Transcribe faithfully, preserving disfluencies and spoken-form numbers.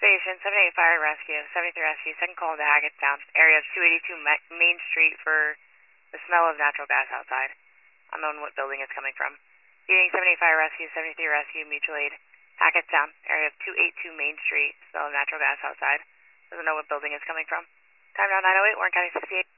Station, seven eight Fire and Rescue, seventy-three Rescue, second call into Hackettstown, area of two eighty-two Main Street for the smell of natural gas outside. Unknown what building it's coming from. Eating seven eight Fire Rescue, seventy-three Rescue, Mutual Aid, Hackettstown, area of two eighty-two Main Street, smell of natural gas outside. Doesn't know what building it's coming from. Time now nine oh eight, Warren County sixty-eight.